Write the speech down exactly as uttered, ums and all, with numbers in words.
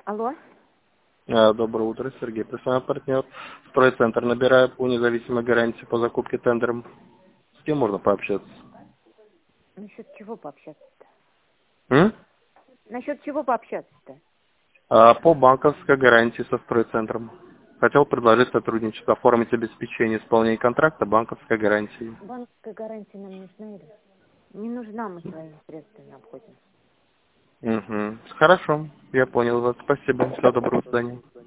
Алло. А, Доброе утро, Сергей. Ты с вами партнер. Стройцентр. Набираю по независимой гарантии по закупке тендером. С кем можно пообщаться? Насчет чего пообщаться-то? М? Насчет чего пообщаться-то? А, по банковской гарантии со Стройцентром. Хотел предложить сотрудничество, оформить обеспечение исполнения контракта банковской гарантии. Банковская гарантия нам не нужна или? Не нужна, мы своими средствами обходимся. Угу. Хорошо, я понял вас. Спасибо. Всего доброго, до свидания.